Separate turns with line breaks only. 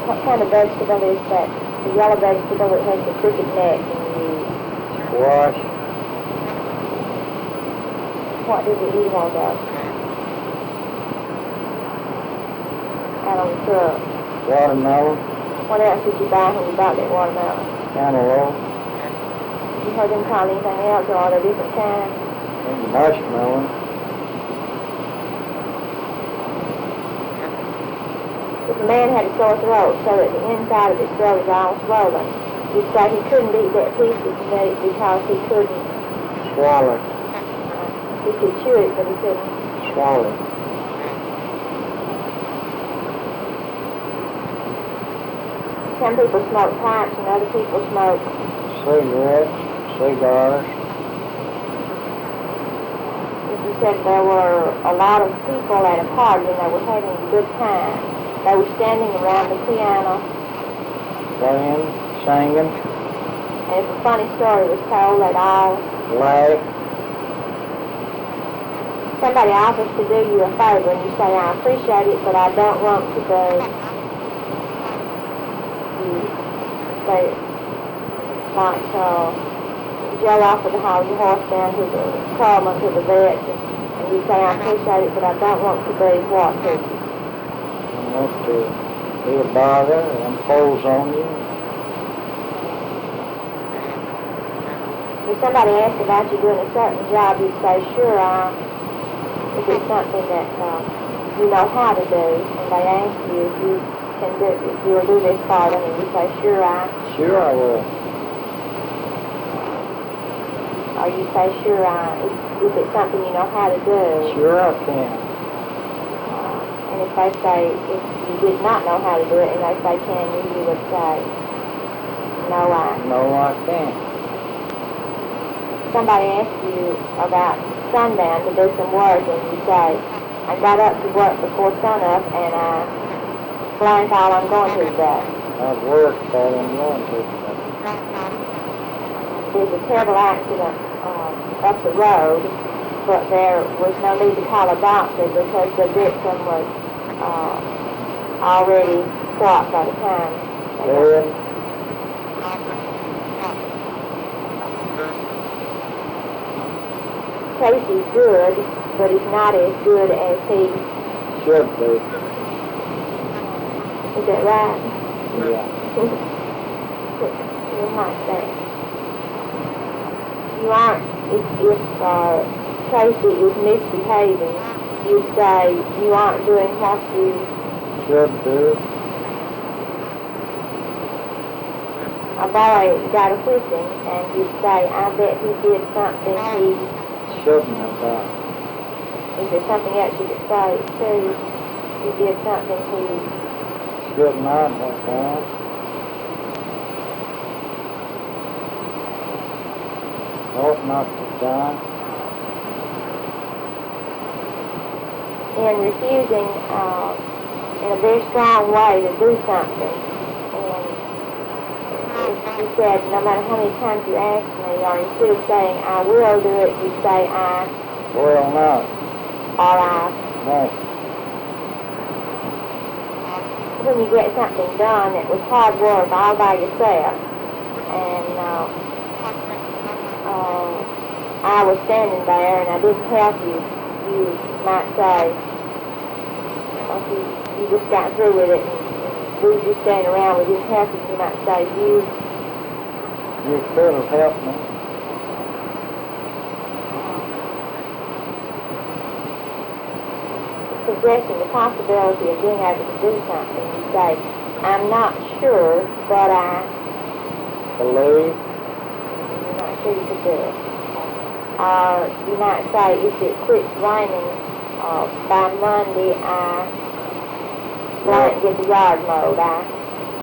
What kind of vegetable is that? The yellow vegetable that has the crooked neck and you use?
Squash.
What did you eat on that? Out on the truck.
Watermelon.
What else did you buy when you bought that watermelon?
Cantaloupe.
You heard them call anything else, or are there different kinds?
And mushmelon.
If a man had a sore throat so that the inside of his throat is all swollen, you'd say he couldn't eat that piece of meat because he couldn't.
Swallow.
He could chew it, but he couldn't.
Swallow.
Some people smoke pipes and other people smoke.
Cigarettes. Cigars.
You said there were a lot of people at a party and they were having a good time. They were standing around the piano.
Playing. Singing.
And if a funny story was told, they'd all
Laugh.
somebody offers to do you a favor and you say, I appreciate it, but I don't want to go. You say, like, Joe offered to haul your horse down to the Coleman, to the vet, and you say, I appreciate it, but I don't want to be what to.
I want to be a bother and impose on you.
If somebody asks about you doing a certain job, you'd say, sure, if it's something that you know how to do, and they ask you if you can do, if you'll do this for them, and you say, sure,
Sure I will.
or you say, sure, if it's something you know how to do.
Sure I can.
And if they say, if you did not know how to do it, and they say, can you, you would say, no,
No, I can't.
Somebody asks you about sundown to do some work, and you say, I got up to work before sunup, and I blank all I'm going to today.
I've worked all I'm going to.
There's a terrible accident up the road, but there was no need to call a doctor because the victim was already shot by the time.
Dead.
Casey's good, but he's not as good as he
Should be.
is that right?
Yeah.
You might say. You aren't, if Casey is misbehaving, you'd say you aren't doing what you
Should do.
a boy got a whipping, and you'd say, I bet he did something he,
Shouldn't have done.
is there something else you could say too? He did something he,
Should not have done. Ought not to have done.
in refusing in a very strong way to do something. And you said, no matter how many times you ask me, or instead of saying, I will do it, you say, I,
Well, not.
or I.
No.
When you get something done, it was hard work all by yourself. And I was standing there and I didn't help you. You might say, you just got through with it and we were just standing around, we didn't help you. You might say,
You could have helped me.
suggesting the possibility of being able to do something. You say, I'm not sure, but I
Believe.
You're not sure you could do it. Or you might say, if it quits raining by Monday, I blank get the yard mowed. I